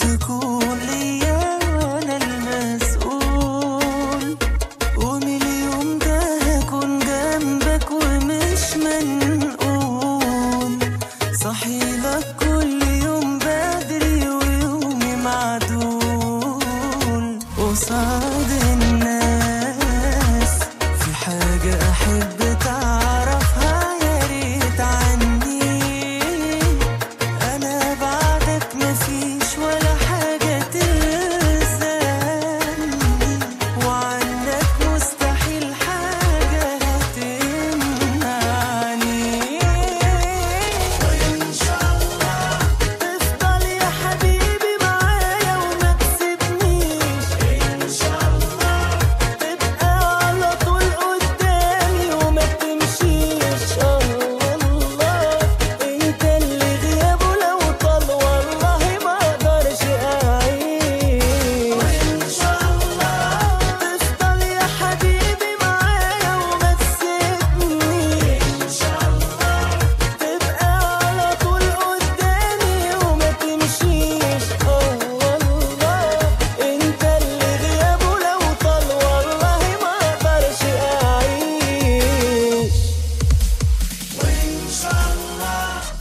تكون ليا وانا المسؤول، ومن اليوم ده هكون جنبك ومش منقول، صحيلك كل يوم بدري ويومي معدول قصاد الناس. في حاجة أحب تعرفها يا ريت عني، أنا بعدك مفيش ولا حاجة تلزمني، وعنك مستحيل حاجة هتمنعني. وإن شاء الله تفضل يا حبيبي معايا وما تسيبنيش، إن شاء الله تبقى على طول قدامي وما تمشيش. الله انت اللي غيابه لو طال والله ما اقدرش اعيش. وان شاء الله تفضل يا حبيبي معايا وما تسيبني، ان شاء الله تبقى على طول قدامي وما تمشيش. الله انت اللي غيابه لو طال والله ما اقدرش اعيش. وان شاء الله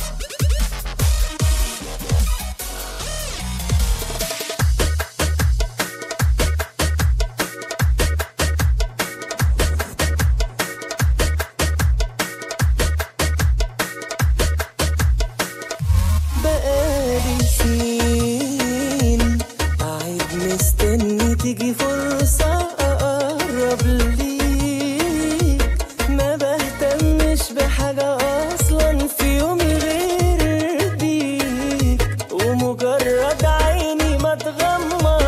بقالي سنين قاعد مستني تيجي فرصة أقرب ليك، ما بهتمش بحاجة أصلا في يومي غير بيك، ومجرد عيني ما تغمض